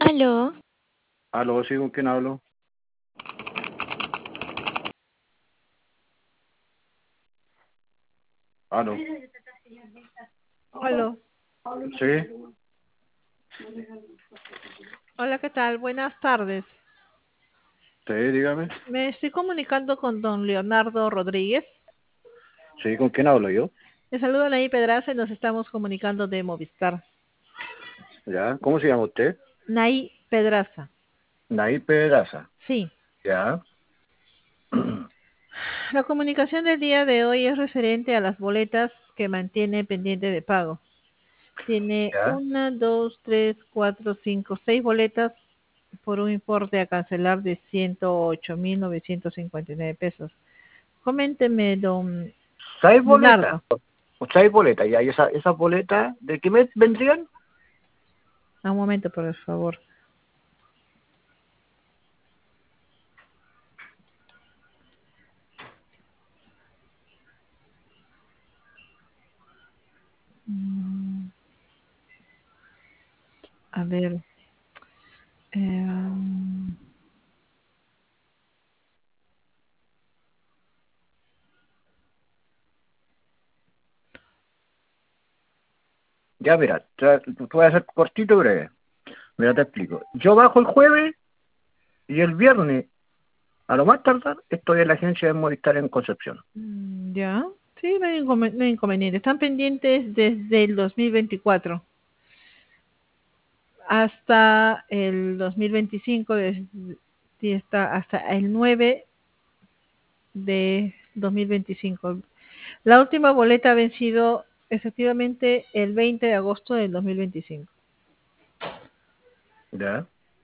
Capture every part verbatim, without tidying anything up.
Aló. Aló, sí, ¿con quién hablo? Aló. Aló. Sí, Hola, ¿qué tal? Buenas tardes. sí, dígame. Me estoy comunicando con don Leonardo Rodríguez. Sí, ¿con quién hablo yo? Le saluda Naí Pedraza y nos estamos comunicando de Movistar. Ya, ¿cómo se llama usted? Naí Pedraza. Naí Pedraza. Sí. Ya. La comunicación del día de hoy es referente a las boletas que mantiene pendiente de pago. Tiene Ya. una, dos, tres, cuatro, cinco, seis boletas por un importe a cancelar de ciento ocho mil novecientos cincuenta y nueve pesos. Coménteme, don ¿Seis boletas? Leonardo. ¿O seis boletas? ¿Y ahí esa, esas boletas de qué mes vendrían? Un momento, por favor. Mm, A ver. eh, Ya, mira, te, te voy a hacer cortito y breve. Mira, te explico. Yo bajo el jueves y el viernes, a lo más tardar, estoy en la agencia de Movistar en Concepción. mm, ya. Sí, no hay, income- no hay inconveniente. Están pendientes desde el dos mil veinticuatro hasta el dos mil veinticinco, des- sí, está hasta el nueve de dos mil veinticinco. La última boleta ha vencido efectivamente el veinte de agosto del dos mil veinticinco. Ya.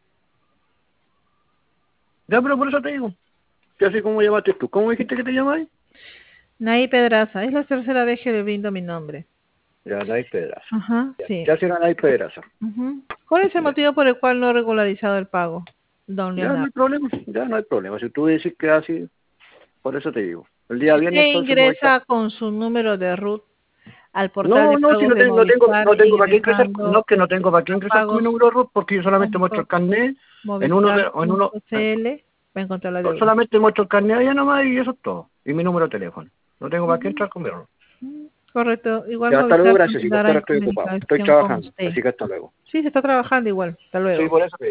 Ya, pero por eso te digo. Ya sé cómo llamaste tú. ¿Cómo dijiste que te llamáis? Naí Pedraza, es la tercera vez que le brindo mi nombre. Ya, Naí Pedraza. Ajá, Ya, sí. ya será Naí Pedraza. Ujú. ¿Cuál es el Ya. motivo por el cual no ha regularizado el pago, don Ya no Leonardo? hay problema, ya no hay problema. Si tú decís que así, por eso te digo. El día viernes Usted entonces voy a estar. ingresa con su número de RUT al portal No, de no, si pagos no de tengo, no tengo, Movistar no tengo para qué ingresar, no ingresando que no tengo para qué ingresar con mi número de RUT porque yo solamente muestro el carnet en uno de, en uno, eh, pagos.movistar.cl va a encontrar la deuda. solamente muestro el carnet allá nomás y eso es todo. Y mi número de teléfono. No tengo para qué Ujú. entrar con mi RUT. Mm, Correcto. Igual Ya, hasta luego, Movistar gracias, sí, porque continuará ahora en estoy ocupado. Estoy comunicación con trabajando, usted. así que hasta luego. Sí, se está trabajando igual. Hasta Sí, luego. por eso te digo.